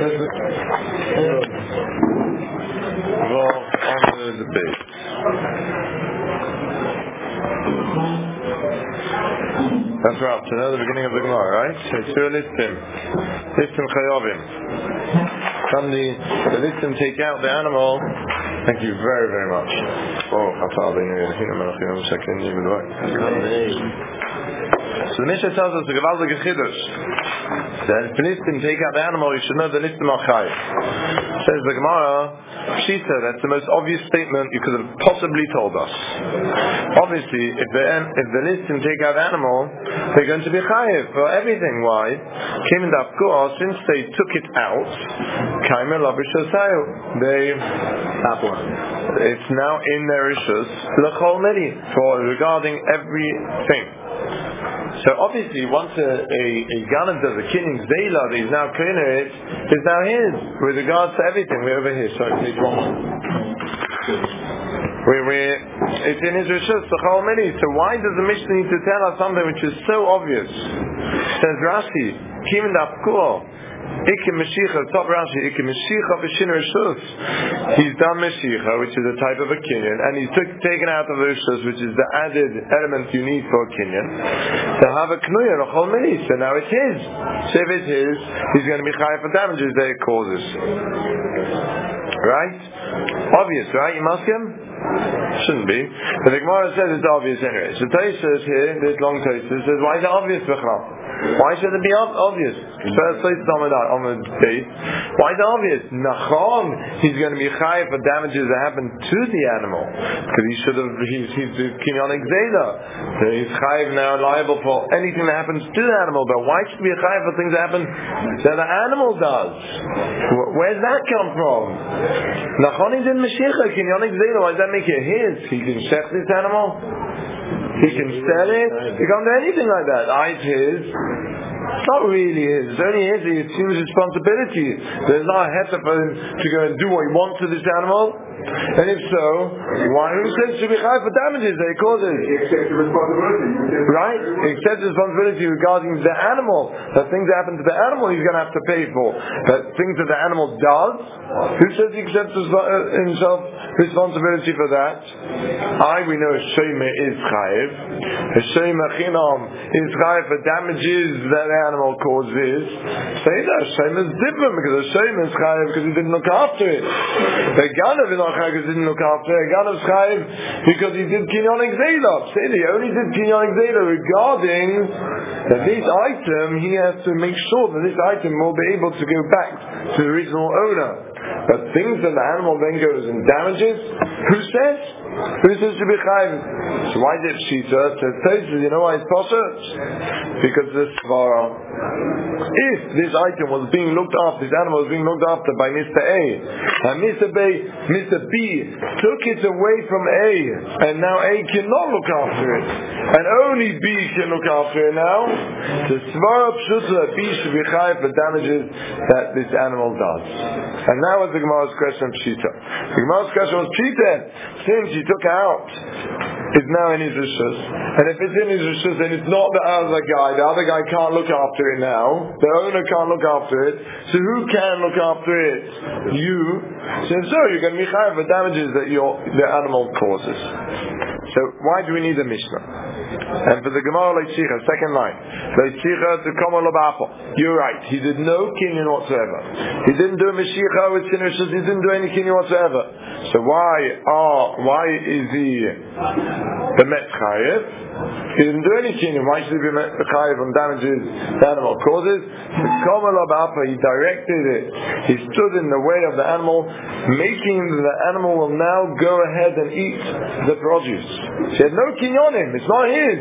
Well, on the debate. That's right. To know the beginning of the Gemara, right? It's two listim chayovim. Come the listim take out the animal. Thank you very, very much. So the Mishnah tells us the Gavaldige Chiddush that if the listim take out the animal, you should know the listim are chayiv. Says the Gemara, Pshita, that's the most obvious statement you could have possibly told us. Obviously, if the listim take out the animal, they're going to be chayiv for everything. Why? Since they took it out, it's now in their rishus l'chol medi for regarding everything. So obviously, once a ganav does a kinning zayla that he's now cleaner, it's now his with regards to everything. We're over here. Sorry, page 1. It's in his rishus l'chol medi. So why does the Mishnah need to tell us something which is so obvious? Says Rashi, Kim dafkuo. Ikim Meshicha, top Rashi, Ikim Meshicha v'shin rishus. He's done Meshicha, which is a type of a kinyan, and he's taken out of the rishus, which is the added element you need for a kinyan, to have a knuya, a chol mini. So now it's his. So if it's his, he's going to be chayav for damages that it causes. Right? Obvious, right? You must him? Shouldn't be. But the Gemara says it's obvious anyway. So Tosfos here, this long Tosfos says, why is it obvious, Bechram? Why should it be obvious? First place on the date. Why is it obvious? Nachon, he's going to be chayav for damages that happen to the animal. Because he's kinyonik zayda. So he's chayav now liable for anything that happens to the animal. But why should he be chayav for things that happen that the animal does? Where's that come from? Nachon is in Mashiach, kinyonik zayda. Why does that make it his? He can shech this animal? He can sell it. He can't do anything like that. It's his. It's not really his. It's only his. He assumes responsibility. There's not a heter for him to go and do what he wants to this animal. And if so, who says to be chayav for damages that he causes? He accepts the responsibility. Right? He accepts responsibility regarding the animal. That things that happen to the animal he's going to have to pay for. But things that the animal does, who says he accepts himself responsibility for that? We know Shema is chayav. Shema chinam is chayav for damages that the animal causes. Say that Shema is different because Shema is chayav because he didn't look after it. The ganav is not chayav because he didn't look after it. The ganav is chayav because he did kinyonik zayla. Say that he only did kinyonik zayla regarding that this item, he has to make sure that this item will be able to go back to the original owner. But things that the animal then goes and damages, who says? Who says to be chayav? So why did Shita? You know why it's possible? Because this svara, if this item was being looked after, this animal was being looked after by Mr. A, and Mr. B took it away from A, and now A cannot look after it, and only B can look after it now, the svara pshuta that B should be chayav for damages that this animal does. And now was the Gemara's question of Pshita. The Gemara's question was Pshita, since he took out, is now in his rishus, and if it's in his rishus, then it's not the other guy can't look after it now, the owner can't look after it, so who can look after it? You. So you're going to be chayav for damages that the animal causes. So why do we need a Mishnah? And for the Gemara Leitzicha, second line, Leitzicha to Komer Lobapo. You're right. He did no kinyan whatsoever. He didn't do a Mashiach with sinners. He didn't do any kinyan whatsoever. So why is he Bemet Chayev? He didn't do any kinyan. Why should he be Chayev on damages the animal causes? The Komer Lobapo, he directed it. He stood in the way of the animal, making the animal will now go ahead and eat the produce. He had no kinyonim. It's not his.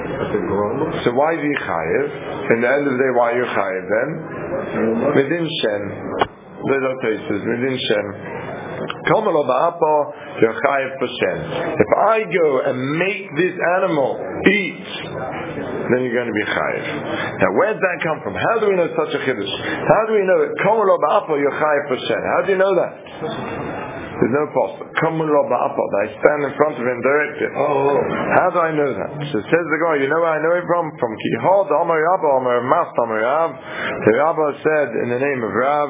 So why is he chayev? In the end of the day, why are you chayev then? Midin Shem. Those are cases. Midin Shem. Komelo ba'apo, you're chayev for Shem. If I go and make this animal eat, then you're going to be chayev. Now, where does that come from? How do we know such a chiddush? How do we know that komelo ba'apo, you're chayev for Shem? How do you know that? There's no posture. Kamun lo ba'apal. I stand in front of him, direct it. How do I know that? So it says the Gemara, you know where I know it from? From Kihod, Amar Rabba, Amar Mas, Amar Rav. The Rabba said in the name of Rav,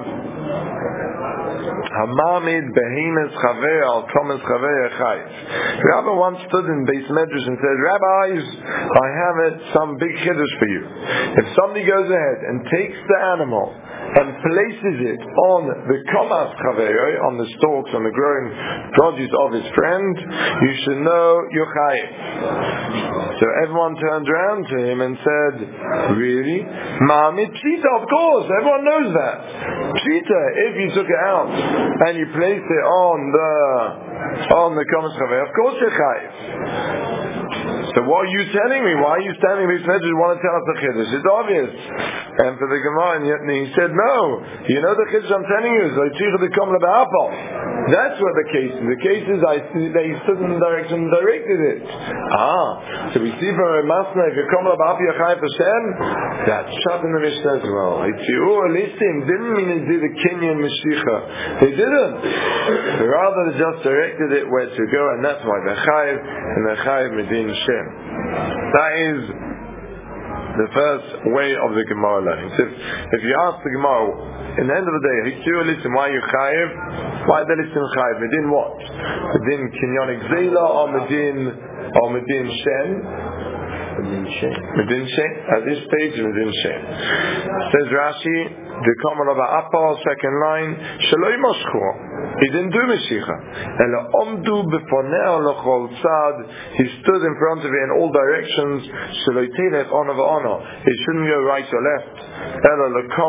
Hamamid behemes chaver al komes chaver echayv. Rabbi once stood in Beis Medrash and said, Rabbis, I have some big chiddush for you. If somebody goes ahead and takes the animal and places it on the komas chaver, on the stalks, on the growing produce of his friend, you should know you're chayiv. So everyone turned around to him and said, really? Ma'amid pshita, of course, everyone knows that. Pshita, if you took it out and you placed it on the komas chaver, of course you're chayiv. So what are you telling me? Why are you standing with Medrash? You want to tell us the chiddush? It's obvious. And for the Gemara, and he said, no. You know the chiddush I'm telling you is that's what the case is. The case is I see that he stood in the direction and directed it. So we see from a Masna, if you come to Ba'apal Yachai Hashem, that's shut in the Mishnah as well. Didn't mean it did a Kenyan Mashiach. They didn't. Rather they just directed it where to go, and that's why they're chayiv, and they're chayiv Medin Shem. That is the first way of the Gemara learning. So if you ask the Gemara, in the end of the day, listen, why are you chayiv? Why they listen chayiv? Medin what? Medin Kinyonik Zela or Medin Shem? Medin Shem. At this stage, Medin Shem. Says Rashi, the Kaman of Ba'apal, second line, Shaloi Moshcho. He didn't do Mashiach. Ela omdu befoneo lechol tzad. He stood in front of it in all directions. Shaloi telech ono v'ono. He shouldn't go right or left. Ela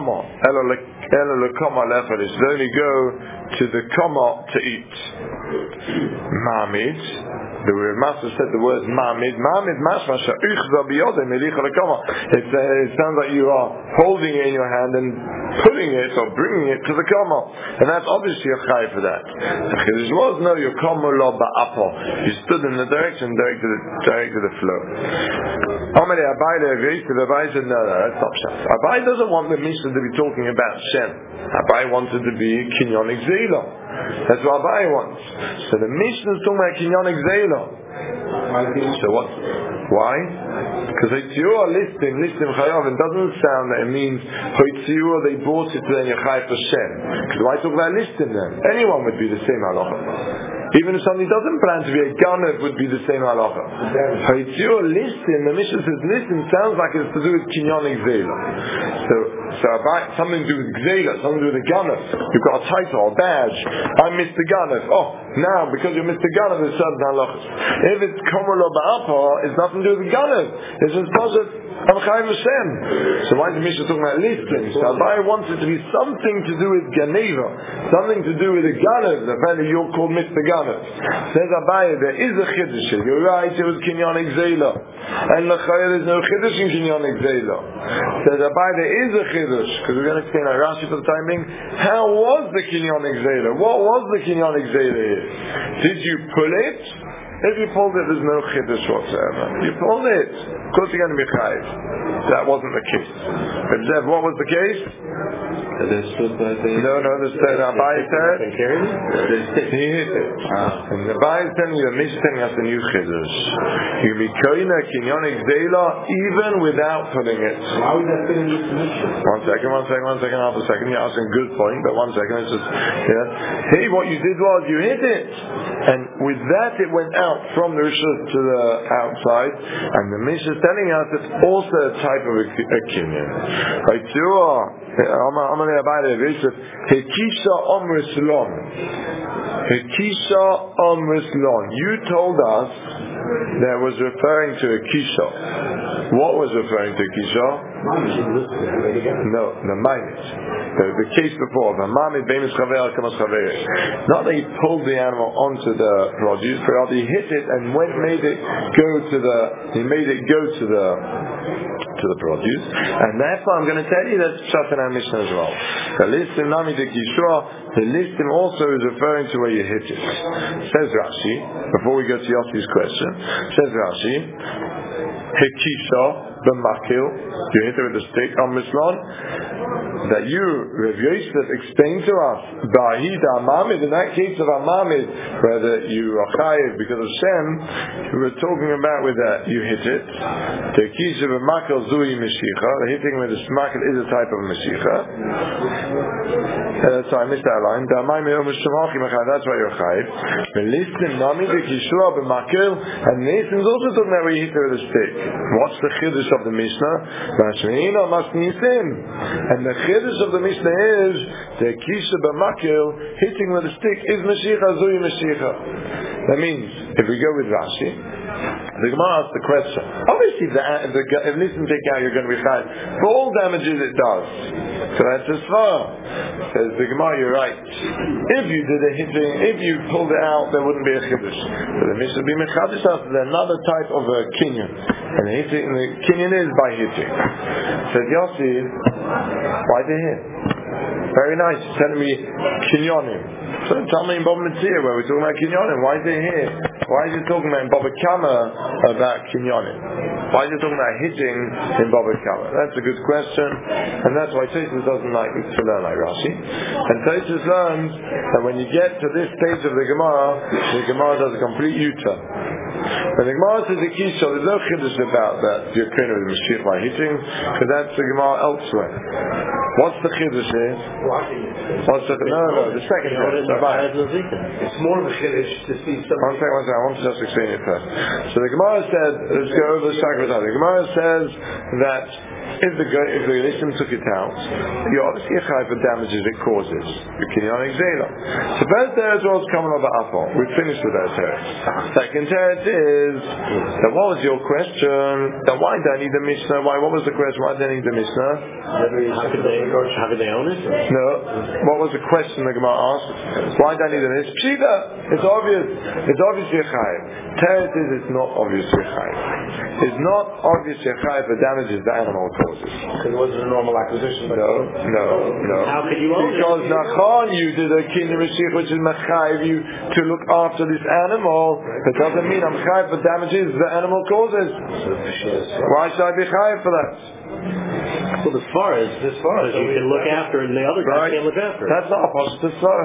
lekoma lefel. He should only go to the koma to eat. Mamid. The Master said the word Mamid. Mamid mashma sha'uchza biyodem elicha lekoma. It sounds like you are holding it in your hand and putting it or bringing it to the koma. And that's obviously a chai for that. The chiddush was, no, your koma lo ba'apal. You stood in the direction, directed the flow. Amalei Abai agrees to the Abai said, no, that's not Shem. Abai doesn't want the Mishnah to be talking about Shem. Abai wanted to be Kinyonik Zela. That's what Abai wants. So the Mishnah is talking about Kinyonik Zela. So what? Why? Because Hoitziur listim chayav, it doesn't sound that it means Hoitziur they bought it to then Yachai for Shem. Because why talk about listim then? Anyone would be the same halacha. Even if somebody doesn't plan to be a gunner, it would be the same halacha. Hoitziur listim, the Mishnah says listim sounds like it's to do with Kinyonik Zela. So about something to do with Gzela, something to do with a gunner. You've got a title, a badge. I'm Mr. Gunner. Oh, now because you're Mr. Gunner, there's certain halachas. If it's Komer Lo Ba'apal, it's nothing to do with the gunner. It's just positive. I'm Chaim Hashem. So why is the Mishnah talking about listing? So Abai wants it to be something to do with Ganeva, something to do with the Gunner. The fact that you're called Mr. Gunner. Says Abai, there is a chiddush. You're right, it was Kinyonik Zela. And L'chayr there's no chiddush in Kinyonik Zela. Says Abai, there is a chiddush, because we're going to explain Rashi for the time being. How was the Kinyonik Zela? What was the Kinyonik Zela here? Did you pull it? If you pulled it, there's no chiddush whatsoever. You pulled it, of course you're going to be chayiv. That wasn't the case. But what was the case? No, the Abai said he hit it. And the Abai is telling you, the Mishnah telling us a new chiddush. You can be koina kinyonik zela even without pulling it. Why would that fit in this Mishnah? One second, half a second. You're asking a good point, but 1 second. It's just, hey, what you did was you hit it. And with that it went out from the Rishus to the outside, and the Mishnah is telling us it's also a type of a kinyan. Hekisha Omrislon. You told us that was referring to a kisha. What was referring to kisha? No, the Maimit. The case before, the Mamid Bemis Chaver Kamas Chaver. Not that he pulled the animal onto the produce, but rather he hit it and made it go to the produce. And therefore I'm going to tell you that's Pshat in our Mishnah as well. The listim Nami de Kishra, the listim also is referring to where you hit it. Says Rashi, before we go to Yossi's question, says Rashi, Hekisha b'makil, you hit it with a stick on Mislon. that you, Rav Yosef, explained to us, Ba'ahida Amamid, in that case of Amamid, whether you are chayiv because of Shem, we were talking about with that, you hit it. The Kisha B'Makel Zui Meshicha, the hitting with the Makel is a type of Meshicha. So I missed that line. That's why you're chayiv. Melistim Nami B'Kishua B'Makel, and Nathan's also talking about where you hit it with a stick. What's the chiddush of the Mishnah? Mashmeina Masnisim. And the chiddush of the Mishnah is the Kisha B'Makel, hitting with a stick is Meshicha Zui Meshicha. That means, if we go with Rashi, the Gemara asks the question. Obviously, if listen take out, you're going to be chayiv. For all damages, it does. So that's a svara. Says the Gemara, you're right. If you did a hitting, if you pulled it out, there wouldn't be a chiddush. But the Mishnah would be mechadish after another type of a kinyan, and the kinyan is by hitting. Says Yossi, why they hit? Very nice. You're telling me kinyonim. So tell me in Baba Metzia where we're talking about kinyonim. Why is it here? Why is it talking about in Baba Kama about kinyonim? Why is it talking about hitting in Baba Kama? That's a good question, and that's why Tosfos doesn't like to learn like Rashi. And Tosfos learns that when you get to this stage of the Gemara does a complete U-turn. When the Gemara says a kisha, there's no chiddush about that you're kind of with Mashiach by hitting, because that's the Gemara elsewhere. What's the chiddush here? The second chiddush. It's more of a chiddush to see something. One second, I want to just explain it first. So the Gemara said, let's go over the Shakrat. The Gemara says that if the Yishim took it out, you're obviously a chayiv for damages it causes. You can on exela. So first teretz was common over apple. We finished with that teretz. Second teretz is that what was your question? That why do I need the Mishnah? What was the question? Why do I need the Mishnah? How could they own it? No. What was the question the Gemara asked? Why do I need the Mishnah? Pshita. It's obvious. It's obviously a chayiv. Teretz is it's not obviously a chayiv. It's not obviously a chayiv for damages the animal causes. Because it wasn't a normal acquisition. No. How could you own it? Because Nachon, you did a kinyan Mashiach, which is mechayiv you to look after this animal. That doesn't mean I'm chayiv for damages the animal causes. Why should I be chayiv for that? Well, as far as you can look after, and the other guy can't look after. That's not a positive svara.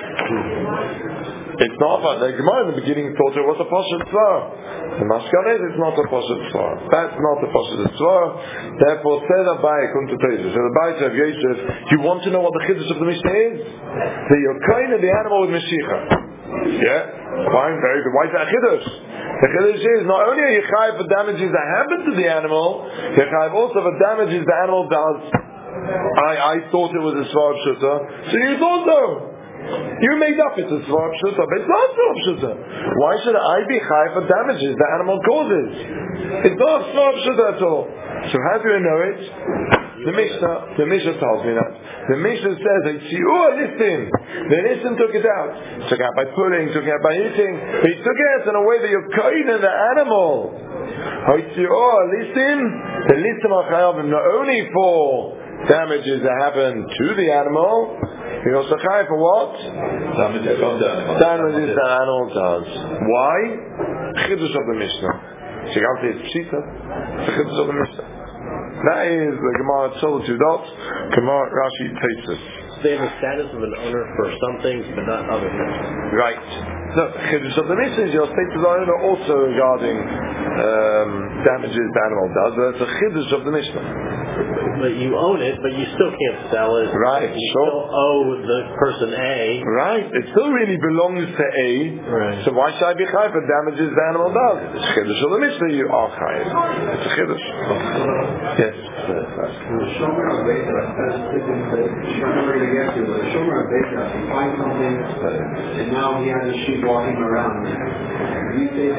It's not a the Gemara in the beginning thought it was a positive svara. The Mashkan is it's not a positive svara. That's not a positive svara. Therefore, said Abai, come to Tosfos. So the Abai said, Yosef, you want to know what the chiddush of the Mishnah is? That you're kind of the animal with Mashiach. Yeah? Fine, very good. Why is that chiddush? The chiddush is not only are you chayiv for damages that happen to the animal, you're chayiv also for damages the animal does. I thought it was a svara pshuta, so you thought so. You made up it's a svara pshuta, but it's not svara pshuta. Why should I be chayiv for damages the animal causes? It's not svara pshuta at all. So how do I know it? The Mishnah tells me that. The Mishnah says, listen. The Nissim took it out. Took it out by pulling, took it out by eating. He took it out in a way that you're kind of the animal. Listen. The Nissim are chayav not only for damages that happen to the animal, he also chayav for what? Damages the animal does. Why? Chiddush of the Mishnah. So you can't say it's pshita. It's the chiddush of the Mishnah. That is the Gemara Tzol Tudot, Gemara Rashi Tosfos. They have the status of an owner for some things, but not other things. Right. So, Chiddush of the Mishnah is your status of the owner also regarding damages the animal does, but it's a Chiddush of the Mishnah. But you own it, but you still can't sell it. Right, you still owe the person A. Right. It still really belongs to A. Right. So why should I be chayiv for damages the animal does? It's Chiddush of the Mishnah, you are chayiv. It's a Chiddush. Yes. The Shomer HaBeita says, the Shomer HaBeita, he finds something, and now he has a sheep walking around. He says,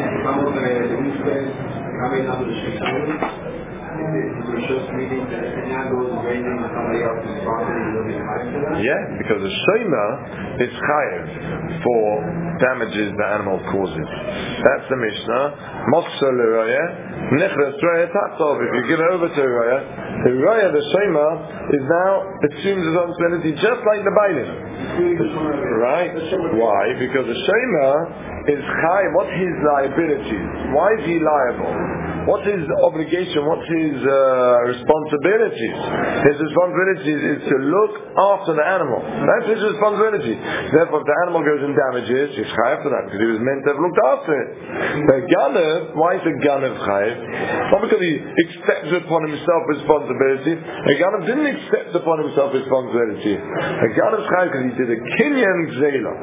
yeah, because the Shomer is chayiv for damages the animal causes. That's the Mishnah. Moksel l'roya, nechres roya tatzov. If you give it over to roya, the Shomer is now assumes his responsibility just like the Bailim. Right? Why? Because the Shomer is Chai. What's his liability? Why is he liable? What's his obligation? What's his responsibilities? His responsibilities is to look after the animal. That's his responsibility. Therefore, if the animal goes and damages, he's chayav for that because he was meant to have looked after it. The Ganev, why is the Ganev chayav? Not because he accepts upon himself responsibility. The Ganev didn't accept upon himself responsibility. The Ganev chayav because he did a kinyan gzela.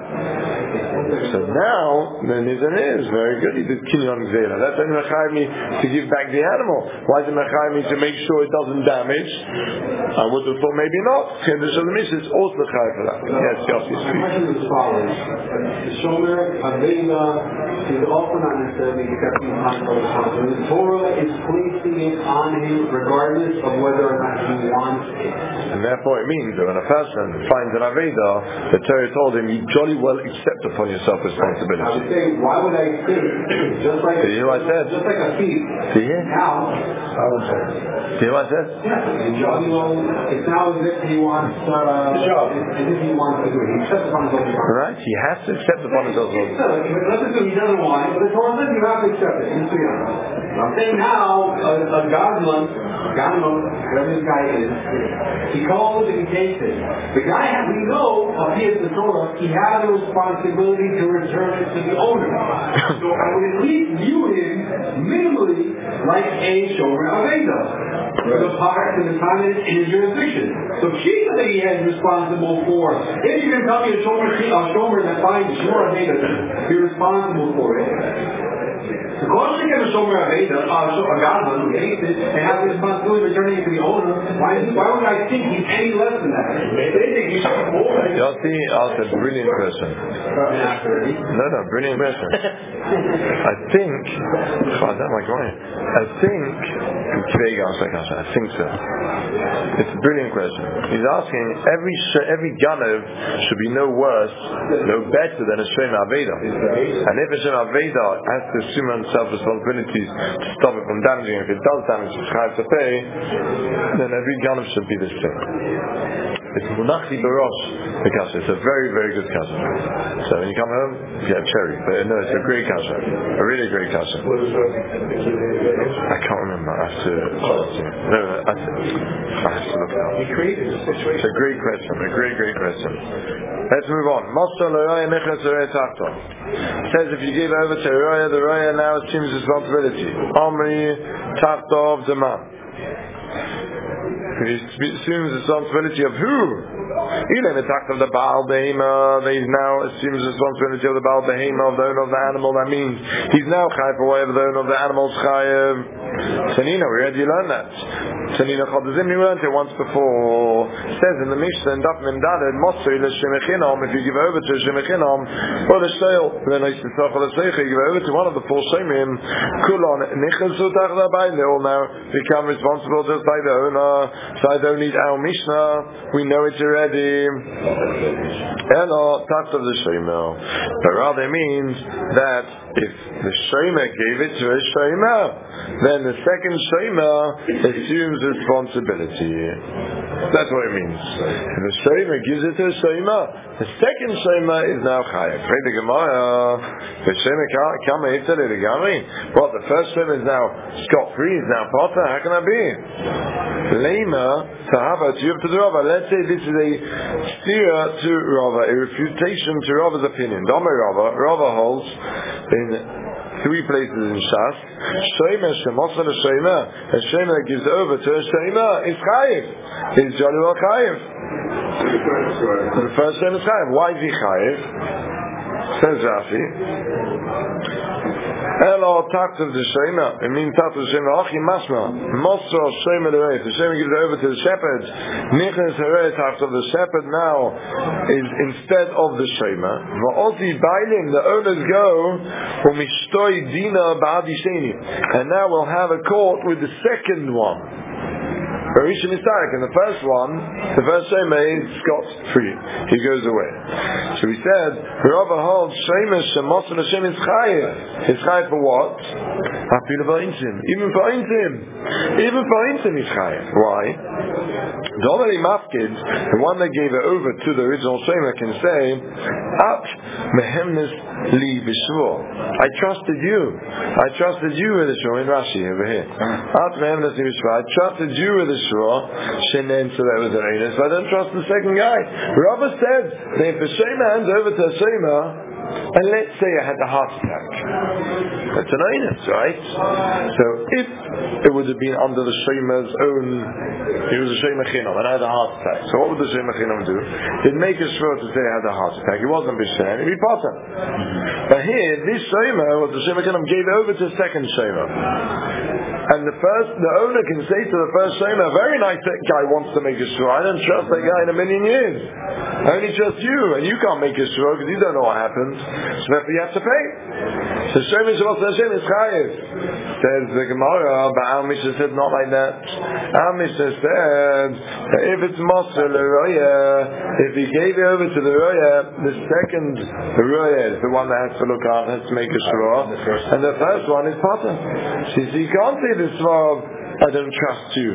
So now, then is very good. He did kinyan gzela. That's only chayav me to give back the animal. Why is it mechayiv me to make sure it doesn't damage? I would have thought maybe not. It's also chayav for that. Yes, Yossi. My question is as follows: the shomer aveda is also not necessarily accepting time for responsibility. The Torah is placing it on him regardless of whether or not he wants it. And therefore it means that when a person finds an aveda, the Torah told him, you jolly well accept upon yourself responsibility. I would say, why would I think just like you know what I said? Just like a thief. See here? Now, see what I said? Yeah, it's now as if he wants as if he wants to do it. He accepts upon himself. Right? He has to accept upon himself. Let's assume he doesn't want it, but the Torah says you have to accept it. I'm saying now, a Gadman, whoever this guy is, he calls and he takes it. The guy, we know, appears in the Torah, he has a responsibility to return it to the owner. So I would at least view him minimally like a shomer aveda, for the part and the time in his jurisdiction. So she's the thing he is responsible for. If you can tell me a shomer that finds your aveda, be responsible for it. The cost to get a shomer aveda, a gadman who hates it and has the responsibility of returning it to the owner, why would I think he's any less than that? They think he should be more. Yossi asked a brilliant question. No, brilliant question. I think so. It's a brilliant question. He's asking, every Ganev should be no worse, no better than a shomer aveda. And if a shomer aveda has to assume on himself responsibilities to stop it from damaging, if it does damage, it's chayav to pay, then every Ganev should be the same. It's Munachli Barosh, the kasha. It's a very, very good kasha. So when you come home, you get a cherry. But no, it's a great kasha. A really great kasha. I can't remember. I have to look it up. It's a great question. A great question. Let's move on. Says if you give over to Roya, the Roya now assumes responsibility. Omri Tachtov the man. He assumes responsibility of who? Even the tact of the Baal Behema, he now assumes responsibility of the Baal Behema, of the owner of the animal. That means he's now chayav for whatever the owner of the animal is chayav. Tanina, we already learned that. Tanina Chodazim, we learned it once before. It says in the Mishnah in Daf Mem Daled, Motzei l'Shemechinam, if you give over to Shemechinam, or the Sheil, then you give over to one of the four Shemim, Kulon, Nichasu Tachdabai, they all now become responsible just by the owner. So I don't need our Mishnah, we know it already. Elo, tacht of the Shomer. But rather means that if the Shomer gave it to a Shomer, then the second Shomer assumes responsibility. That's what it means. If the Shomer gives it to a Shomer, the second Shomer is now chayav. Read the Gemara. The Shomer kama itzale the Gami. What, the first Shomer is now scot-free, is now potter? How can that be? Lema Tahava to Yuf to the Rava. Let's say this is a steer to Rava, a refutation to Rava's opinion. Dama Rava holds in 3 places in Shas. Shomer Shemosra the Shomer. A Shomer that gives over to a Shomer is chayiv. Is Jalil chayiv. The first Shomer is chayiv. Why is he chayiv? Says Rashi. Elo tacht of the Shomer. It means tacht of the Shomer. Achi masma. Mosra Shomer the Reif. The Shomer gives it over to the shepherd. Nichnas Herei tacht of the shepherd now is instead of the Shomer. Va'oti bailim. The owners go for mishtoi dina ba'adi sheni. And now we'll have a court with the second one. Rishon Mistarik, and the first Shema is scot-free. He goes away. So we said, Rava holds Shema Shemosel Hashem is chayiv. He's chayiv for what? Even for Eintim he's chayiv. Why? The only mafkid, the one that gave it over to the original Shema, can say, At mehemnes li b'shvur. I trusted you with the shvur, in Rashi over here. At mehemnes li b'shvur. I trusted you with the shvur, shenem, so that was an einus, but I don't trust the second guy. Rava said that if the Shema hands over to a Shema, and let's say I had a heart attack, that's an einus, right? So if it would have been under the Shema's own, it was a Shema Chinam, and I had a heart attack. So what would the Shema Chinam do? He'd make a shvur to say I had a heart attack. It wasn't B'Shem, it'd be Potter. But here, this Shema, what the Shema Chinam gave over to the second Shema. And the owner can say to the first Shema, very nice that guy wants to make a shvur. I don't trust that guy in a million years. I only trust you, and you can't make a shvur because you don't know what happened. So therefore you have to pay. So Shema Shabbat Hashem is chayiv. Says the Gemara, but our Mishnah said not like that. Our Mishnah said that if it's Moser L'Roya, if he gave it over to the Roya, the second Roya is the one that has to look after, has to make a shvur, and the first one is Potter. So you can't say this of I don't trust you.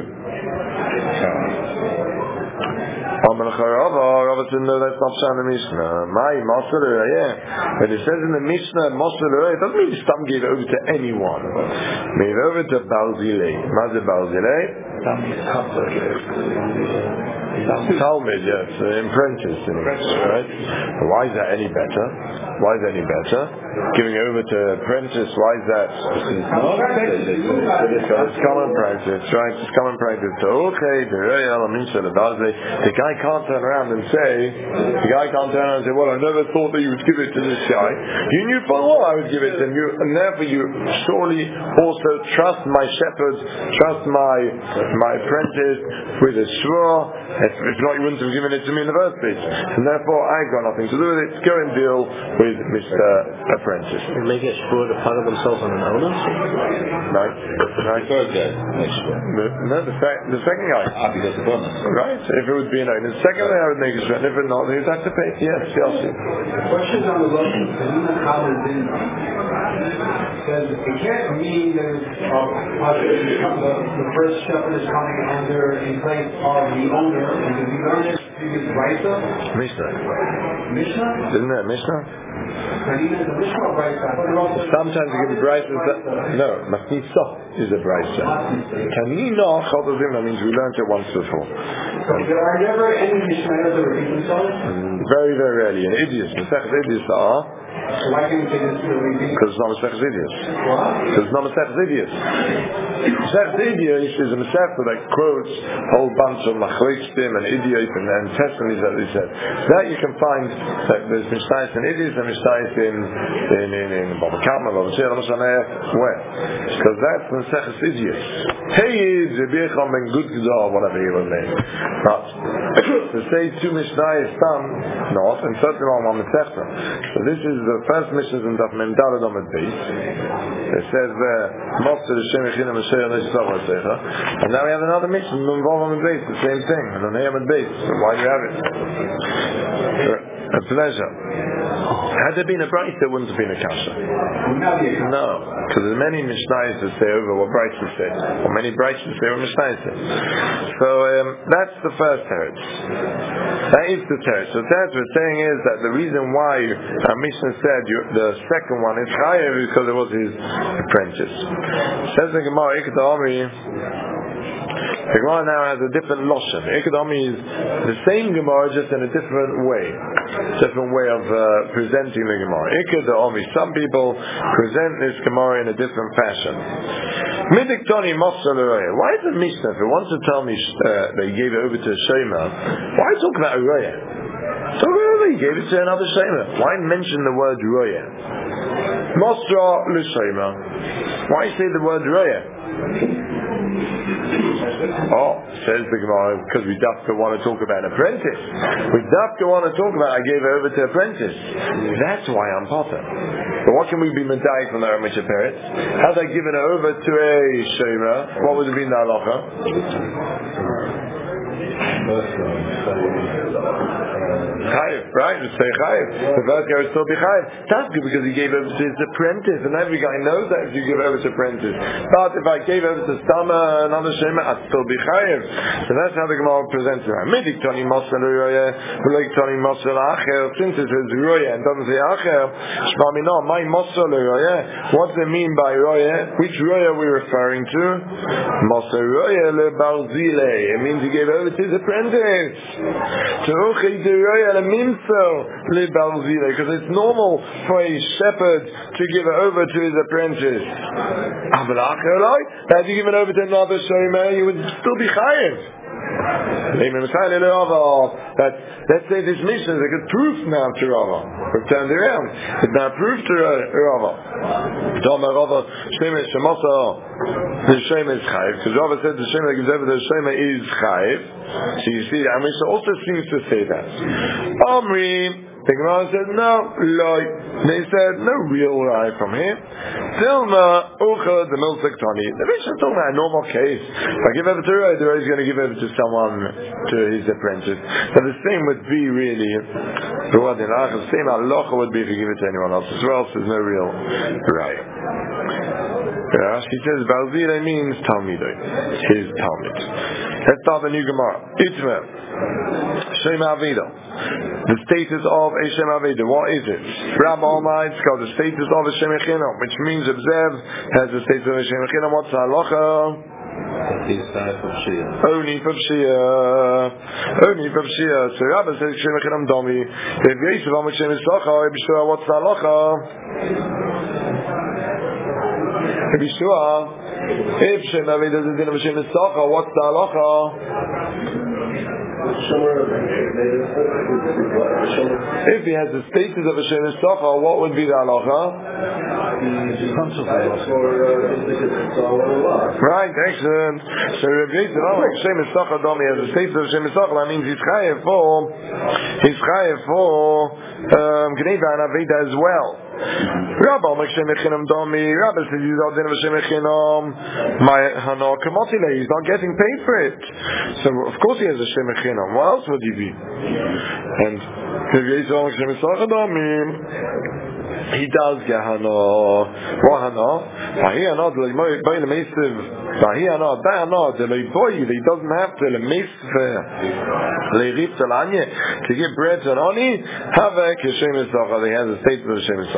Rava said, no, that's not Shana Mishnah. My Moser L'Roya. But it says in the Mishnah, Moser L'Roya, it doesn't mean Stam gave it over to anyone. Gave it over to Barzilei. Mazir Barzilei? Talmud, yes, apprentice in English, right? Why is that any better? Giving over to apprentice, why is that? It's common practice, right? It's common practice. So, okay, the guy can't turn around and say, well, I never thought that you would give it to this guy. You knew full well I would give it to you, and therefore you surely also trust my shepherd, trust my apprentice with a shvur. If not, you wouldn't have given it to me in the first place. And therefore, I've got nothing to do with it. Go and deal with Mr. Apprentice. And make it sure to pile themselves on an owner? Right. The third guy makes sure. The second guy. Because the bonus. Right. If it would be an owner. The second guy would make a shvur. If not, he'd have to pay. Yes, Question on the Russian. Says it can't mean that the first shepherd is coming under in place of the owner. And did we learn this previous Brisa? Mishnah? Isn't that Mishnah? Sometimes you give a Brisa. No, Matnitza is a Brisa. Kanino Chodazim, that means we learned it once before. So there are never any Mishnayos that repeat themselves? Very, very rarely. In Idios, Masech Idios are. So why can we say this to repeat? Because it's not Masech Idios. What? Because it's not Masech Idios. Masech Idios is a Masech that quotes a whole bunch of Machloistim and Idiot and testimonies that they said. That you can find that there's Mishnayos in Idios and Mishnayos in Baba Kama, Baba Shir, where? Because that's Masech Idios. Hey, Rabbi Yechon ben Gudgdah, whatever he was named. But to say two Mishnayos done, not, and certainly one Masech. So this is the first Mishnah in Daf Mem Daled Amud Beis. It says there, Moser Hashem Echinam Asher Neshzav Asecha. And now we have another Mishnah in Vav Amud Beis, the same thing, and on Amud Beis. So why do you have it? A pleasure. Had there been a Brisa, there wouldn't have been a Kasha. No, because there's many Mishnayos that say over what Brisa said, or many Brisa say what Mishnayos said. So that's the first teretz. That is the teretz. So the teretz we're saying is that the reason why our Mishnah said the second one is chayav is because it was his apprentice. Says the Gemara, the Gemara now has a different loshen. Ikadami is the same Gemara, just in a different way of presenting the Gemara. Ikadami, some people present this Gemara in a different fashion. Midiktoni Moser L'Roya. Why is the Mishnah, if it wants to tell me that he gave it over to a Shema, why talk about a Roya? So he gave it to another Shema. Why mention the word Roya? Mosra L'Shema. Why say the word Roya? Says the Gemara, because we dafka want to talk about an apprentice. We dafka want to talk about I gave it over to apprentice. That's why I'm potter. But what can we be medayik from the Ramesha Peretz? Had I given it over to a Shema, what would have been the halacha? Chayiv, right? It's say Chayiv. The first guy would still be Chayiv. That's good because he gave over to his apprentice, and every guy knows that if you give over to apprentice. But if I gave over to Stama, another Shema, I'd still be Chayiv. So that's how the Gemara presents it. Midik Tani Mosel Roya, V'loik Tani Mosel Acher. Since it says Roya and doesn't say Acher, Shmami no, my Mosel Roya. What does it mean by Roya? Which Roya are we referring to? Mosel Roya le Barzile. It means he gave over to his apprentice. Because it's normal for a shepherd to give it over to his apprentice. Had you given over to another shomer, you would still be chayiv. But let's say this mission is a good proof now to Rava. We've turned it around. It's now proof to Rava. The Shema is chayiv, because Rava said the Shema that gives over the Shema is chayiv. So you see, Amisha also seems to say that. Omri, the Gemara said no, loy. They said no real lie from here. Dilma ucha the milsek tani. The Mishnah is talking about a normal case. If I give over to Roy, the Roy is going to give over to someone, to his apprentice. But the same would be really, the same halacha would be if you give it to anyone else as well. So there's no real right. She says Balzira means Talmidoi. His Talmud. Let's start the new Gemara. Itma Shema Aveda. The status of a Shema Aveda. What is it? Rabbi Almighty, it's called the status of a Shema Chinam, which means Observ has the status of a Shema Chinam. What's the halacha? Only for Pshia. Only for Pshia. So Rabbi says Shema Chinam Domi. If Yisrael Amach Shema Sacha, what's the halacha? If Shema Aveda is the din of Shema Sacha, what's the halacha? If he has the status of a Shema Sacha, what would be the halacha? Right, excellent. So Rabbi Yisrael, Shema Sacha Domi has the status of Shema Sacha, that means he's chayev for Gneva and Aveda as well. Rabbi Shemechinam Domi. Rabbi says he's not din of Shemechinam. My Hana Kamotile, he's not getting paid for it. So of course he has a Shemechinam. What else would he be? And he does get Hana. What Hana? He doesn't have to give bread to an oni. He has a state of the Shemesach.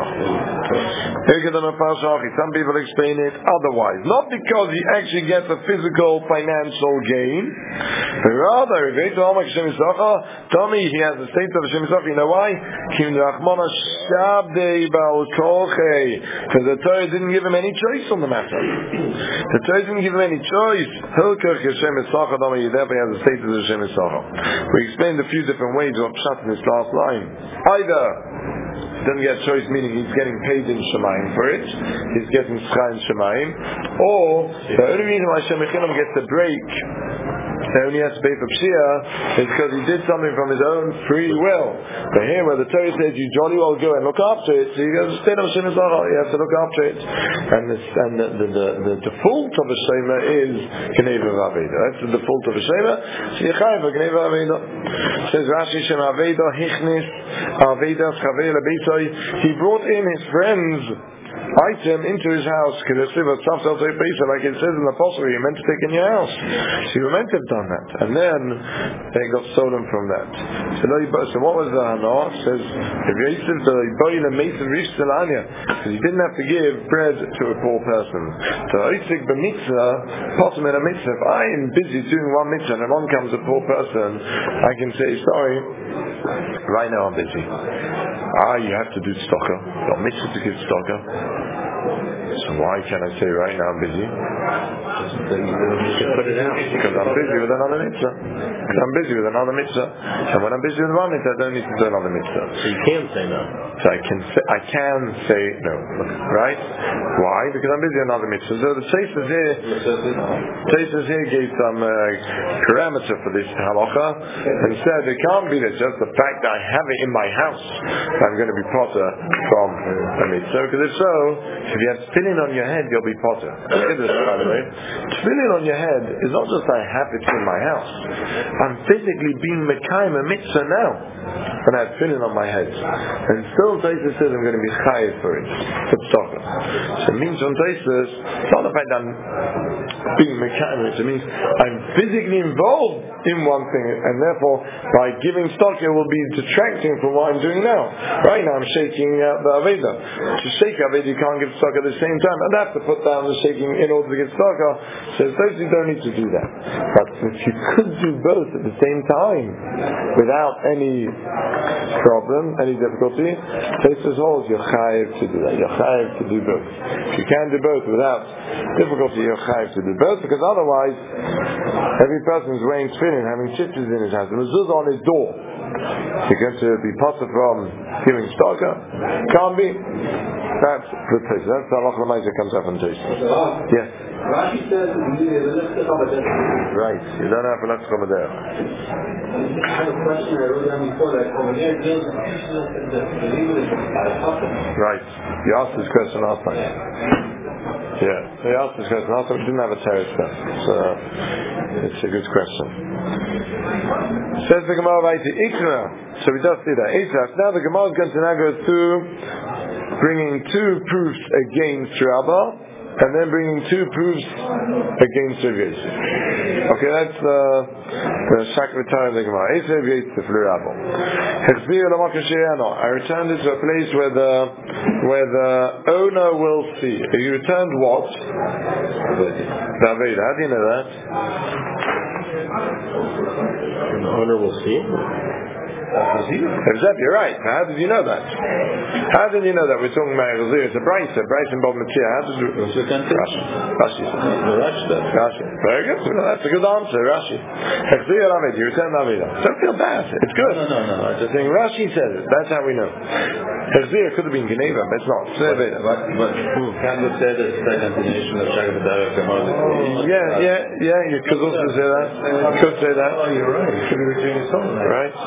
Some people explain it otherwise. Not because he actually gets a physical financial gain, but rather, he has a state of Shemesach. You know why? Because the Torah didn't give him any choice on the matter. The Torah didn't give him any choice. Therefore he has a state of Shemesach. We explained a few different ways of Pshat in this last line. Either doesn't get choice, meaning he's getting paid in Shemayim for it, he's getting Schar in Shemayim, or the only reason why Shemechinam gets a break, he only has to pay for Pshia, is because he did something from his own free will. But here where the Torah says you jolly well go and look after it, so you go to state of Shemesach, you have to look after it. And the default of a Shema is Gneva Aveda. That's the default of a Shema. So you chayav a Gneva Aveda. Says Rashi Shem Aveda Hichnis Aveda Chavei Lebeitoi. He brought in his friends' item into his house, like it says in the Apostle, you meant to take in your house. So you were meant to have done that. And then they got stolen from that. So what was the Hana? It says, because he didn't have to give bread to a poor person. So if I am busy doing one mitzvah and along comes a poor person, I can say, sorry, right now I'm busy. You have to do tzedakah. Your mitzvah to give tzedakah. So why can I say right now I'm busy? Because I'm busy with another mitzvah. And when I'm busy with one mitzvah, I don't need to do another mitzvah. So you can say no. So I can say no. Right? Why? Because I'm busy with another mitzvah. So the Tosfos here gave some parameter for this halacha and said it can't be that just the fact that I have it in my house I'm going to be potter from a mitzvah. Because if so, If you have tefillin on your head, you'll be potter. Look at this, by the way. Tefillin on your head is not just I have it in my house. I'm physically being mekayim a mitzvah now when I have tefillin on my head. And still Tosfos says I'm going to be chayiv for it. For tzedakah. So it means on Tosfos, it's not about I'm being mekayim, it means I'm physically involved in one thing, and therefore by giving tzedakah it will be detracting from what I'm doing now. Right now I'm shaking the Aveda. To shake Aveda you can't give tzedakah at the same time. I'd have to put down the shaking in order to give tzedakah. So Tosfos you don't need to do that. But if you could do both at the same time without any problem, any difficulty, Tosfos holds you're chayiv to do that. You're chayiv to do both. If you can do both without difficulty, you're chayiv to do both, because otherwise every person is wearing tefillin, having chitzes in his hands, and mezuzah on his door. You're going to be potter from giving tzedakah? Can't be. That's the Tosfos. That's the halacha l'maisa comes up on Tosfos. Yes. Rashi says right. You don't have enough chomadeh. I had a question I wrote down before that chomadeh deals with the believer is by potter. Right. You asked this question last time. Yeah. So you asked this question last time. We didn't have a terrorist there. So it's a good question. Says the Gemara by the Ikra. So we just did that. Now the Gemara is going to now go through bringing two proofs against Rabbah, and then bringing two proofs against Rav Yosef. Okay, that's the Shakvatar of the Gemara. Rav Yosef Rabbah. I returned it to a place where the owner will see. He returned what? The Aveda. How do you know that? The owner will see. Exactly, you're right. How did you know that? How did you know that? We're talking about Chazir. It's a Brisa in Bob Metzia. How did you? Rashi. Very good. That's a good answer, Rashi. Chazir Avid, you return Avida. Don't feel bad. It's good. No. I just think Rashi says it. That's how we know. Chazir could have been Geneva, but it's not. But can we say the second continuation of Shagab Darek? Yeah. You could also say that. Could say that. Oh, you're right. It should be between his own. Right.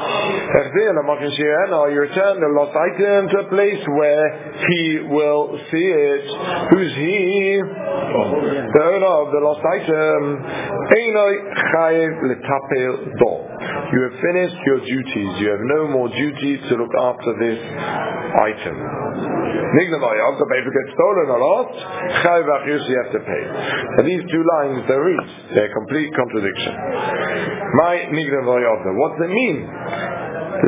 You return the lost item to a place where he will see it. Who's he? The owner of the lost item. You have finished your duties. You have no more duty to look after this item. If it gets stolen or lost, you have to pay. And these two lines, they're complete contradiction. What does it mean? It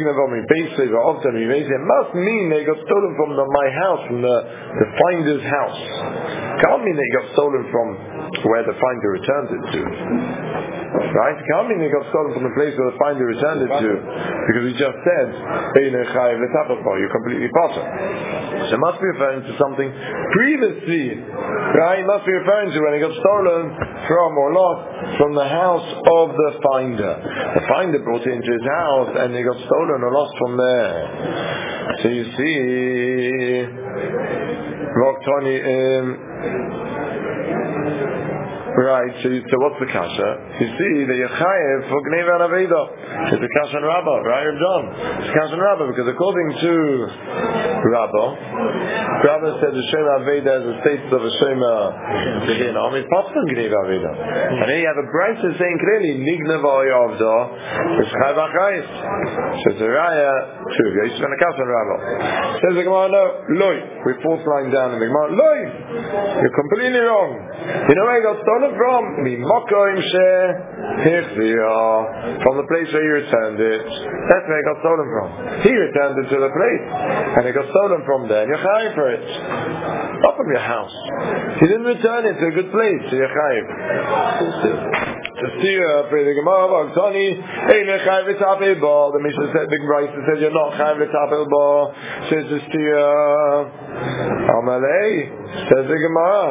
must mean they got stolen from my house, from the finder's house. Can't mean they got stolen from where the finder returned it to. Right? Can't mean they got stolen from the place where the finder returned it to, because we just said you're completely potter. So it must be referring to something previously. Right? It must be referring to when it got stolen from or lost from the house of the finder. The finder brought it into his house and it got stolen or lost from there. So you see, right, so what's the kasha? You see, the Yechayev for Gneva and Aveda. It's the kasha and Rabbah, right, John? It's kasha and Rabbah, because according to Rabbah said the Shema Aveda is a status of a Shema Begin. I mean, Pastor Gneva Aveda. And then you have a Brisa saying clearly, Nigneva Oyavda, it's Chayev HaChayis. So it's a Raya, true, Yosef and a kasha and Rabbah. Says the Gemara, no, Loi. We're fourth line down in the Gemara, Loi. You're completely wrong. You know where I got stolen from? From the place where you returned it. That's where it got stolen from. He returned it to the place, and it got stolen from there, and you're chayiv for it. Not from your house. He didn't return it to a good place, so you're chayiv. The Gemara of Tani, the Mishnah said, the Brisa said you're not chayiv l'tapel bo. Says the Stiya, Amalei. Says the Gemara,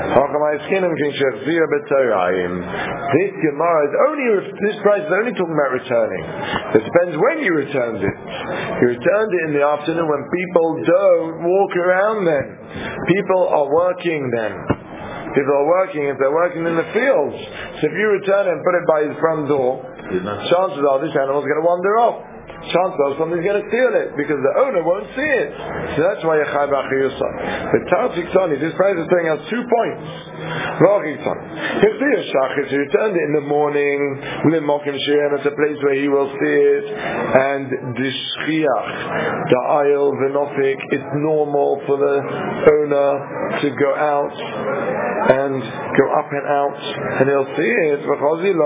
this Gemara is this price is only talking about returning. It depends when you returned it. You returned it in the afternoon when people don't walk around then. People are working then. People are working if they're working in the fields. So if you return it and put it by his front door, chances are this animal's going to wander off. chances are somebody's going to steal it because the owner won't see it. So that's why you're chai b'achiyusa. But Tarzik Tani, this price is telling us 2 points. If the shachis returned it in the morning, it's a place where he will see it, and the shchiach, the aisle, the nofik, it's normal for the owner to go out and go up and out, and he'll see it. You're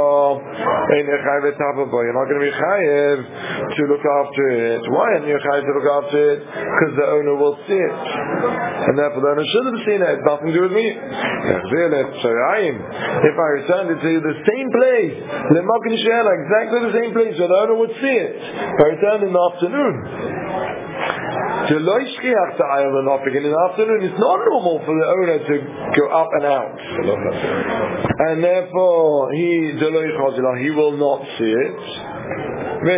not going to be chayiv to look after it. Why aren't you chayiv to look after it? Because the owner will see it, and therefore the owner should have seen it. It's nothing to do with me. If I returned it to the same place, exactly the same place, so the owner would see it. If I returned in the afternoon, in the afternoon, it's not normal for the owner to go up and out, and therefore he will not see it. He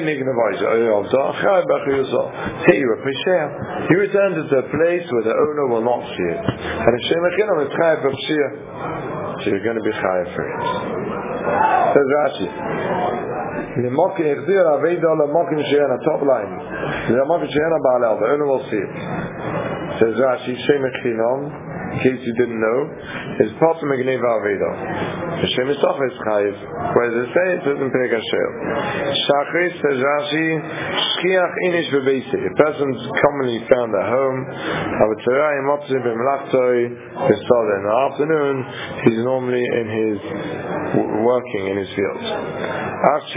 returns it to a place where the owner will not see it, and if it's chayav b'pshia, so you're going to be chayav for it. Says Rashi, top line, the owner will see it. Says Rashi, in case you didn't know, is part of Megneva Aveda. Hashem is chayiv. Where does it say? It says in Perek Hashem. Shachris, says Rashi, shchiach inish bebeisi. A person's commonly found at home. Avatzarai motzim b'melachtoi. In the afternoon, he's normally in his working in his field. So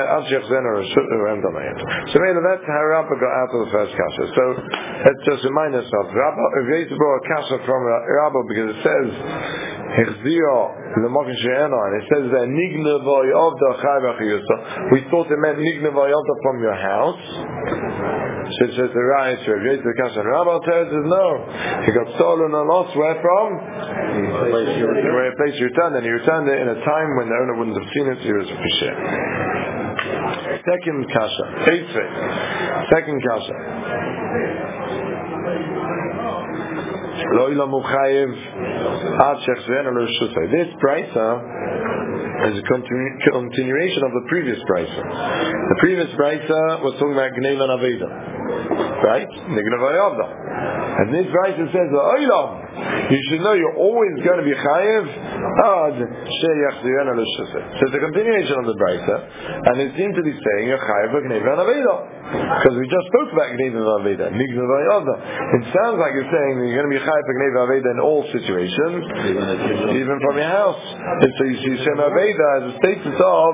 maybe that's how Rabbah got out of the first kasha. So let's just remind ourselves. Rabbah brought a kasha from Rabbah because it says and it says that we thought it meant from your house. So it says the right to the kasha. And Rabbah tells us no, he got stolen or lost. Where from? Where a place you returned, and he returned it in a time when the owner wouldn't have seen it. So he was a fisher. Second kasha. Second kasha. This brisa is a continuation of the previous brisa. The previous brisa was talking about Gneva and Aveda, right? And this brisa says, you should know you're always going to be chayiv. So it's a continuation of the brisa, and it seems to be saying you're chayiv for Gneva and Aveda, because we just spoke about Gneva and Aveda. It sounds like you're saying that you're going to be chayiv for Gneva and Aveda in all situations, even from your house. And so you see Shem Aveda as a status of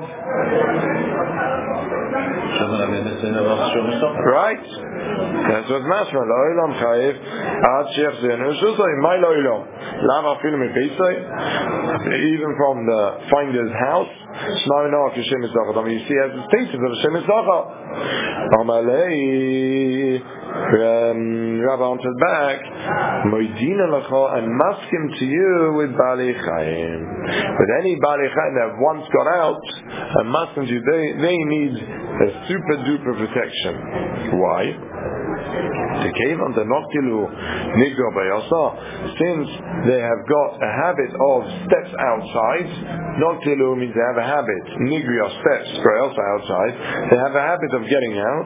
right. That's what Mashma Lo'ilam Chayiv Ad Shech Zenu Shusay My Lo'ilam Lama Filim Epeisay, even from the finder's house. Shmai Noach Hashem Yisachar. I mean, you see as the status of Hashem Yisachar. Amalei Rabbi answered back, Moidina Lacha, and maskim to you with Bali Chaim. With any Bali Chaim that once got out, and maskim to you, they need a super duper protection. Why? Since they have got a habit of steps outside, Noktilu means they have a habit, Nigri or steps, outside, they have a habit of getting out.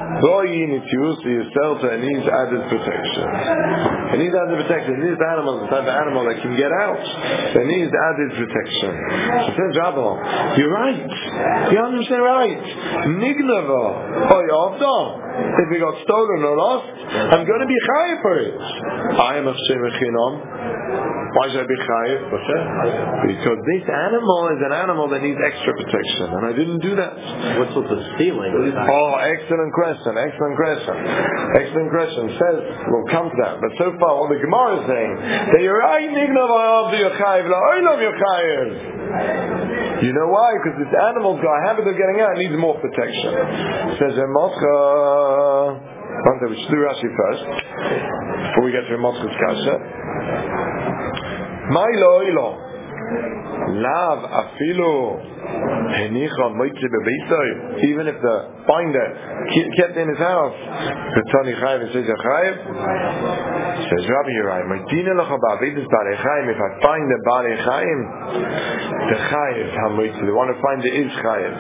It needs added protection. It needs added protection. It needs the animal, the type of animal that can get out. So it needs added protection. So says Rabbi, you're right. You understand right. Nignava, if we got stolen or lost, I'm going to be chayiv for it. I am a Shemechinam. Why should I be chayiv? Because this animal is an animal that needs extra protection, and I didn't do that. What's with the stealing? Excellent question. Says, we'll come to that. But so far, what the Gemara is saying, that you're right, you know why? Because this animal's got a habit of getting out, needs more protection. Says we should do Rashi first before we get to Moscha's kasha. My lo ilo lav afilu Even if the finder kept in his house, the Tani Chayiv and says Chayiv, says Rabbi Yerai, if I find the Bari Chaim, the Chayiv Hamoitzi, the one who finds it is Chayiv,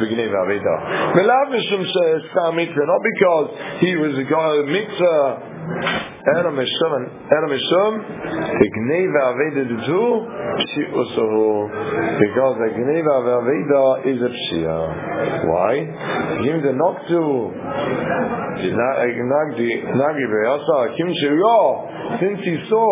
not because he was a guy of mitzvah. Ela Mishum, the Gneva Aveda Dutu, because the Gneva Aveda is a Pshia. Why? Him the Noktu, since he saw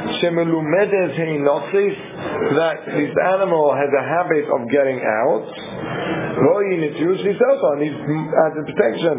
that this animal has a habit of getting out, he needs protection.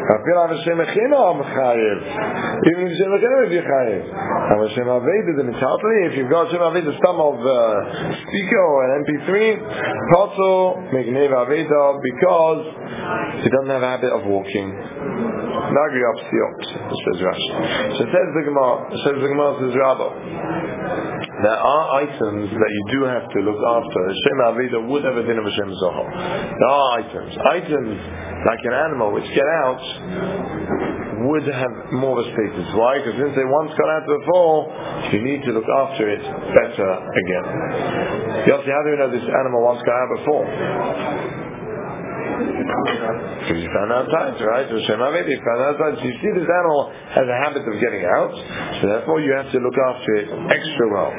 Even if Shem Aveda is Chayiv, and when Shem Aveda the Mitzatli, if you've got Shem Aveda some of speaker or an MP3, also make Neva Aveda because he doesn't have a habit of walking. Nagri up says Rashi. So says the Gemara, says Rabba. There are items that you do have to look after. Shem Aveda would have a din of a Shem Zohar. There are items like an animal which get out would have more of a status. Why? Because since they once got out before, you need to look after it better again. Yossi, how do you know this animal once got out before? Because you found out times, right? So Shem Aveda, you found out times. So you see this animal has a habit of getting out, so therefore you have to look after it extra well.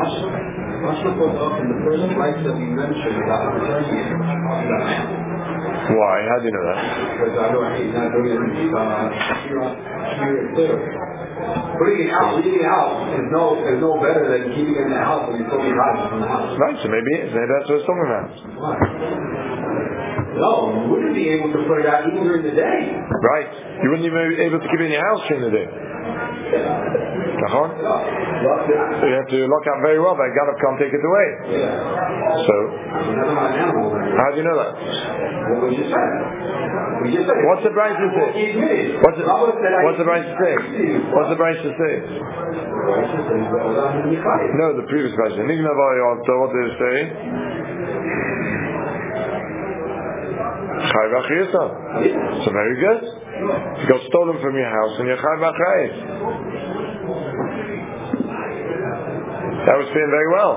Why? How do you know that? Because I know he's not doing it clear. Putting it out, leaving it out is no better than keeping it in the house when you're totally hiding from the house. Right, so maybe that's what it's talking about. No, you wouldn't be able to put it out even during the day. Right. You wouldn't even be able to keep it in your house during the day. So you have to lock up very well, but Ganav can't take it away. So, how do you know that? What's the Bryce to say? What's the Bryce to say? What's the Bryce to say? No, the previous Bryce. What did it say? Chai v'achiyasa. So very good. You got stolen from your house and you're chai v'achiyas. That was fitting very well.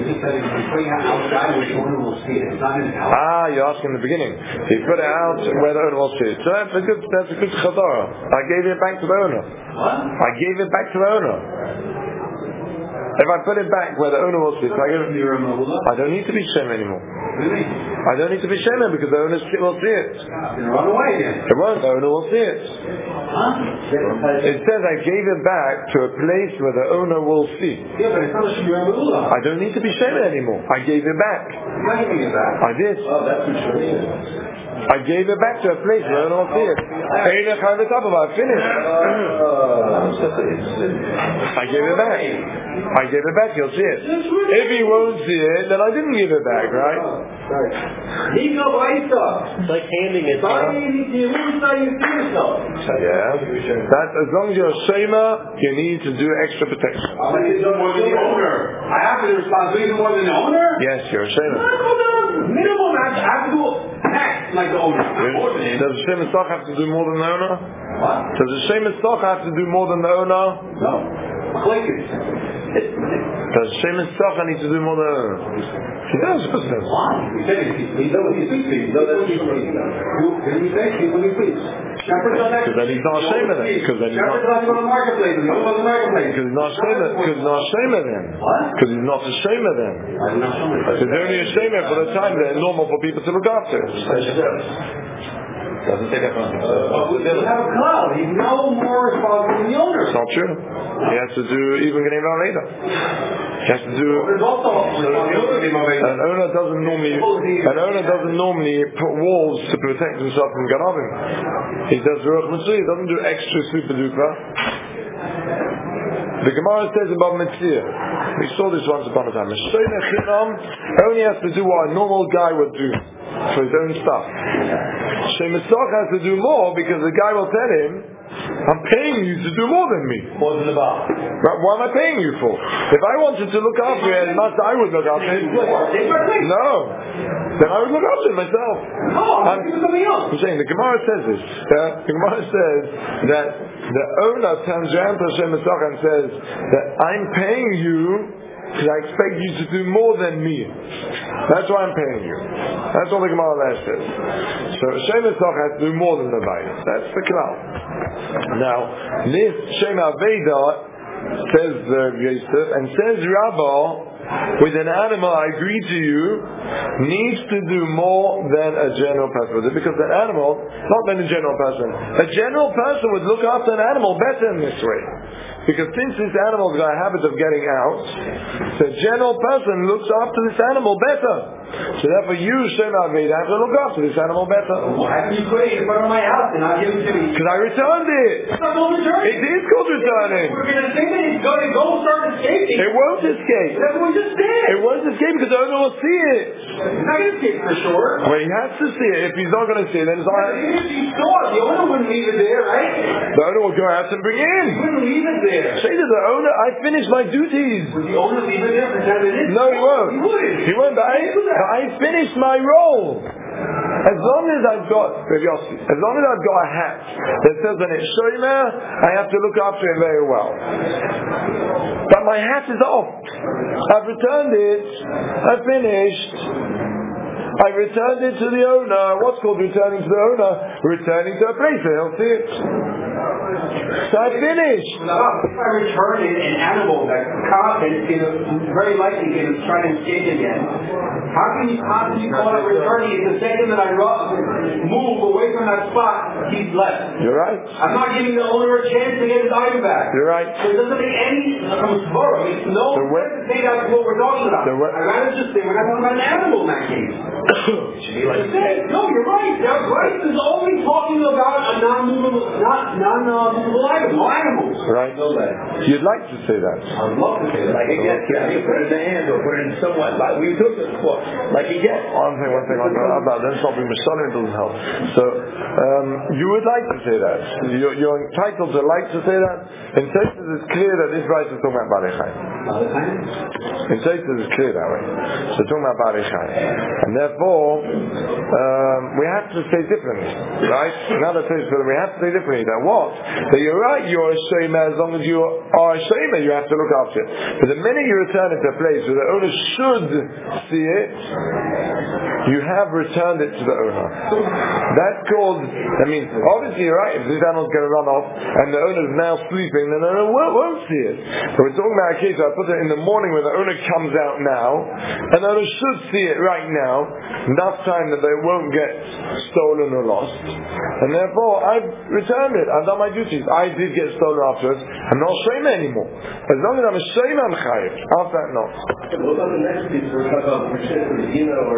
You're asking in the beginning. He put it out where the owner will see it. So that's a good chazara. I gave it back to the owner. I gave it back to the owner. If I put it back where the owner will see it, I don't need to be shem anymore. I don't need to be shem because the owner will see it. Run away again. It won't. The owner will see it. It says I gave it back to a place where the owner will see. Yeah, but it's not a shemir. I don't need to be shem anymore. I gave it back. You're giving it back. I did. Oh, that's what you're I gave it back to a place where I don't see it. I finished. I gave it back. I gave it back, he'll see it. If he won't see it, then I didn't give it back, right? It's like handing it. Yeah. That, as long as you're a shema, you need to do extra protection. More than the owner. I have the responsibility more than the owner? Yes, you're a shema. Minimum, I have to do tax like the owner. Does the shema stock have to do more than the owner? What? Does the shema stock have to do more than the owner? No. Click it. Does Shem Tzach need to do more than he does? He does. Because then he's not Shem then. Because then he's not. Because he's not Shem then. Because he's not a Shem then. Because only a Shem for the time that it's normal for people to look after. Doesn't take up on himself. He doesn't have a cloud. He's no more responsible than the owner. It's not true. He has to do even Gneva Aveda. He has to do. There's also An owner doesn't normally put walls to protect himself from Ganavim. He does Ruach Mitzvah. He doesn't do extra super duper. The Gemara says about Mitzvah. We saw this once upon a time. Only has to do what a normal guy would do for his own stuff. Shemisach has to do more because the guy will tell him, I'm paying you to do more than me. More than the bar. What am I paying you for? If I wanted to look after it, I would look after it. No. then I would look after it myself. No, I'm giving something else. I'm saying the Gemara says this. The Gemara says that the owner turns around to Hashem Mitzvah and says that I'm paying you because I expect you to do more than me. That's why I'm paying you. That's what the Gemara there says. So Hashem Mitzvah has to do more than the Bayis. That's the klal. Now, this Shem Aveda says Yosef and says Rabbah, with an animal, I agree to you, needs to do more than a general person. Because an animal, not than a general person. A general person would look after an animal better in this way. Because since this animal has got a habit of getting out, the general person looks after this animal better. So therefore you, Shem Aveda, have to look after this animal better. Why can you put it in front of my house and not give it to me? Because I returned it. It's not called returning. It is called returning. We're going to think that it's going to go start escaping. It won't escape. That's what we just did. It won't escape because the owner will see it. He's not going to escape for sure. Well, he has to see it. If he's not going to see it, then it's not. Even if he saw it, the owner wouldn't leave it there, right? The owner will go out and bring it in. He wouldn't leave it there. Say to the owner, I finished my duties. Would the owner leave it there for 10 minutes? No, he won't. He wouldn't. He won't, but I finished my role. As long as I've got a hat that says on it Shomer, I have to look after it very well. But my hat is off. I've returned it. I've finished. I returned it to the owner. What's called returning to the owner? Returning to a place where he'll see it. So I finished. If I return an animal that very likely is trying to escape again, how can you possibly call it returning if the second that I move away from that spot, he's left? You're right. I'm not giving the owner a chance to get his item back. You're right. So it doesn't make any from tomorrow. It makes no sense to say that's what we're talking about. I'd rather just say we're not talking about an animal in that case. No, you're right. Now, Bryce is only talking about a non-movable item, no animals. Right. You'd like to say that. I'd love to say that. Like he gets, you put it in the hand or put it in somewhat. Like we took it before. Like he gets. One thing. Then stopping Mishalim doesn't help. So you would like to say that. You're entitled to like to say that. In Tosfos it's clear that this verse is talking about Balei Chayim. In Tosfos it's clear that way. So it's talking about Balei Chayim, and therefore we have to say differently, right? Another Tosfos we have to say differently. That what? That you're right. You're a shomer as long as you are a shomer. You have to look after it. But the minute you return it to a place where the owner should see it, you have returned it to the owner. That's called. I mean, obviously you're right. If this animal's going to run off and the owner is now sleeping, then the owner won't see it. But we're talking about a case where I put it in the morning when the owner comes out now, and the owner should see it right now, enough time that they won't get stolen or lost. And therefore, I've returned it. I've done my duties. I did get stolen afterwards. I'm not a shomer anymore. As long as I'm a shomer, I'm chayiv. After that, not. What about the next piece? We're talking about Regina or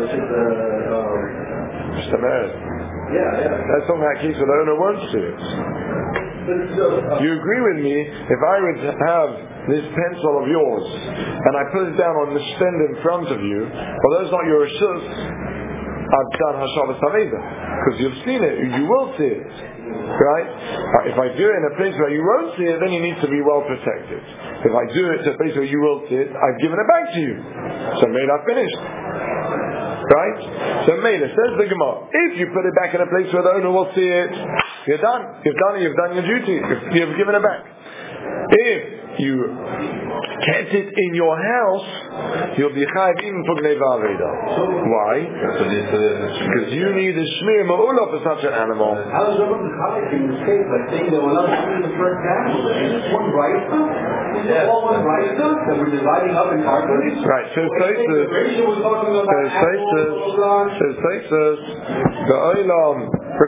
Mr. Mered. Yeah. That's talking about a case where the owner won't see it. You agree with me, if I would have this pencil of yours and I put it down on the stand in front of you, although it's not your reshus, I've done Hashavas Haveda, because you've seen it, you will see it, right? If I do it in a place where you won't see it, then you need to be well protected. If I do it in a place where you will see it, I've given it back to you. So maybe I've finished. Right? So Mela says the Gemara, if you put it back in a place where the owner will see it, you're done. You've done your duty. You've given it back. If you kept it in your house, you'll be chayiv even for Gneva Aveda. Why? Because you need a shmir ma'ula for such an animal. How does the Chalik in this case, like saying that we're not doing the first animal? Is this one brayta? Is this all one brayta that we're dividing up in cartons? Right, so Tosfos, the Olam,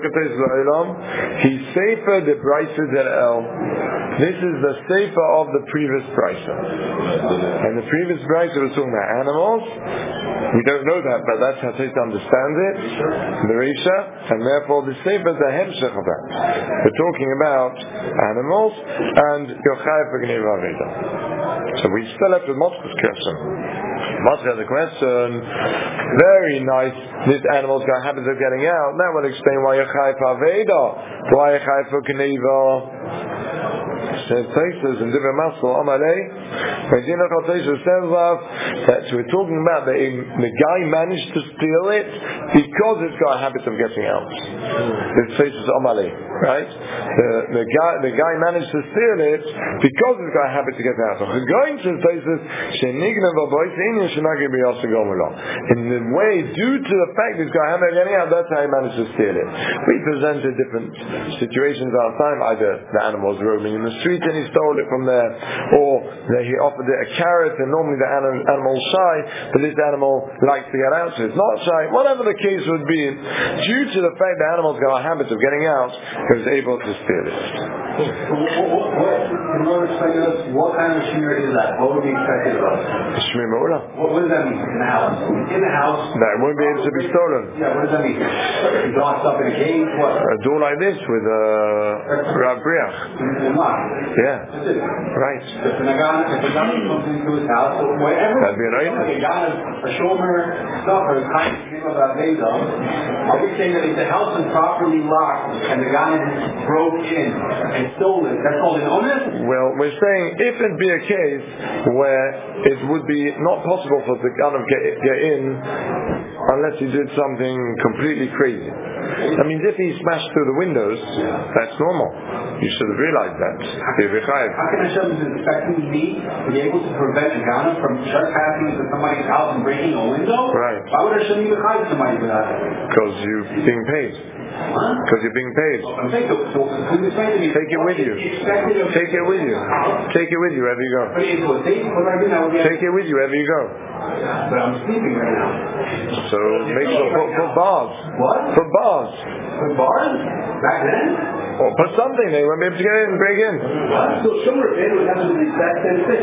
he sefer the Brisa del El. This is the sefer of the previous Brisa. And the previous Brisa was talking about animals. We don't know that, but that's how Tosfos understands it. The Risha, and therefore the sefer is the hemshech of that. We're talking about animals and Yochai for Gneva Aveda. So we still left with Motz's question. Motz has a question. Very nice. This animal's got habits of getting out. That will explain why Yochai for Aveda. Why Yochai for Gneva. Says Taisus and Divya Masal Amalei. Medina Taisus says that we're talking about the guy managed to steal it because it's got a habit of getting out. This Taisus Amalei, right? The guy managed to steal it because it's got a habit to get out. So the going to Taisus Shenigna Vabois Inyan Shenagi B'Yasa Gomula. In the way, due to the fact it's got a habit of getting out, that's how he managed to steal it. We presented different situations our time. Either the animal was roaming in the street and he stole it from there, or that he offered it a carrot and normally the animal's shy, but this animal likes to get out, so it's not shy. Whatever the case would be, due to the fact the animal's got a habit of getting out, he was able to steal it. What kind of shmir is that? What would be expected of us? Shmir Me'ula. What does that mean? In the house? In the house? That it won't be able to be stolen. Yeah, what does that mean? You locked up in a cage? What? A door like this with a Rav Briach. Yeah. That's it. Right. If the Nagan comes into his house, or wherever, that'd be an item. a shomer stuff, or a kind of name of Aveda, are we saying that if the house is properly locked and the guy broke in and stole it, that's called an onus? Well, we're saying if it be a case where it would be not possible for the gun to get in unless he did something completely crazy. That means if he smashed through the windows, that's normal. You should have realized that. How can Hashem is expecting me to be able to prevent a gun from trespassing into somebody's house and breaking a window? Right. Why would Hashem even hide somebody for that? Because you're being paid. Because you're being paid. Take it with you. Take it with you. Take it with you wherever you go. Take it with you wherever you go. But I'm sleeping right now. So make sure put bars. What? Put bars. Put bars? Back then? Or put something, they won't be able to get in and break in. What? So Shomer Ben would have to do the exact same thing.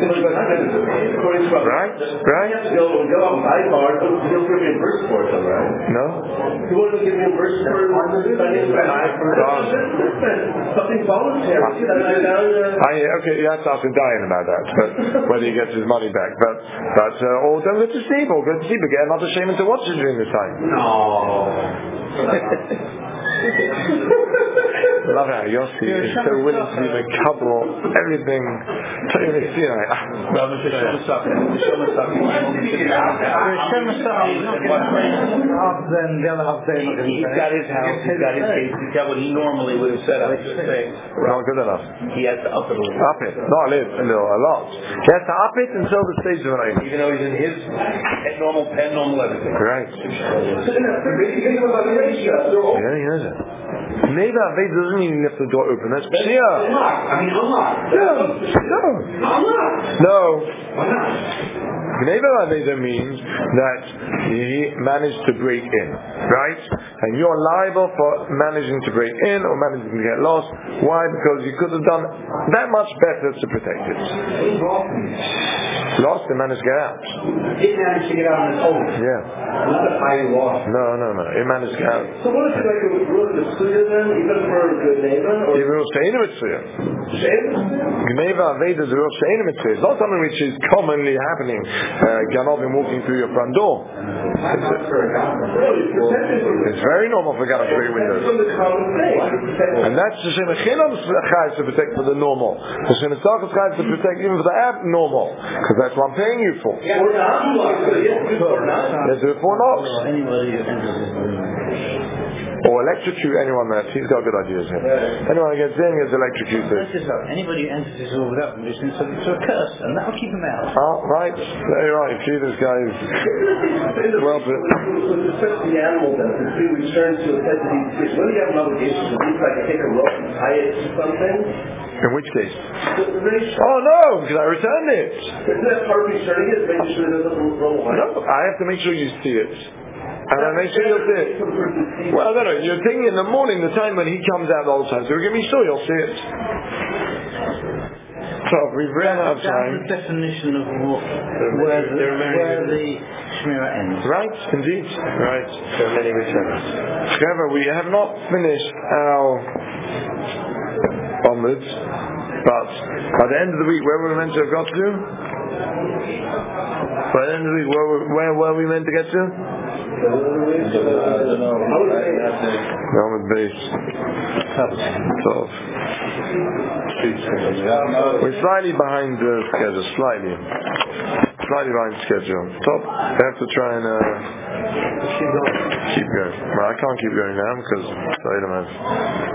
Right? Right? You have to go out and buy bars, but you don't get reimbursed for it, right? No? You want to get reimbursed for something voluntary. Okay, you have to ask him dying about that, but whether he gets his money back. But or don't go to sleep, or go to sleep and get another shaman to watch it during this time. No. Love how Yossi is so willing to be macabre, everything. He's got his house, he's got his case, he's got what he normally would have set up. Not good enough. He has to up it a little. Up it. Not a lot. He has to up it until the stage of an item. Even though he's in his normal pen, normal everything. Right. Yeah, he knows it. Maybe Aved doesn't even lift the door open. That's Pshia. Unlocked. No. Why not? Gneva Aveda means that he managed to break in, right? And you're liable for managing to break in or managing to get lost. Why? Because you could have done that much better to protect it. Lost and managed to get out. He managed to get out on his own. Yeah. Not a high loss. No. He managed to get out. So what is it like a rule of Suya then, even for a good neighbor? Even rule of She'ena Mitzvah. Gneva Aveda is a rule of She'ena Mitzvah. It's not something which is commonly happening. Ganovim walking through your front door. It's very normal for Ganovim to break windows. And that's the Shem Echinam's chayes to protect for the normal. The Shem Echil's chayes to protect even for the abnormal. Because that's what I'm paying you for. Let's do it for knocks. Or electrocute anyone that he's got good ideas here. Anyone who gets in gets electrocuted. Anybody who enters this hall without permission is subject to a curse, and that will keep him out. Oh, right. Very right. See, this guy is well put. With respect to the animal, then, if he returns to a place that he's when you have an obligation to do, like take a rope and tie it to something. In which case? Oh no, because I returned it. Isn't that part of returning it? Making sure it doesn't roll away? No, I have to make sure you see it. And I make sure you'll see it. Well, I don't know. You're thinking in the morning, the time when he comes out all the time. So give me sure you'll see it. So we've run out of time. That's the definition of what, where the Shmira ends. Right, indeed. Right. There are many returns. However, we have not finished our onwards, but by the end of the week, where were we meant to have got to? By the end of the week, where were we meant to get to? Yom base. Tov. We're slightly behind the schedule, slightly behind schedule. Top, I have to try and keep going. Well, I can't keep going now because I don't have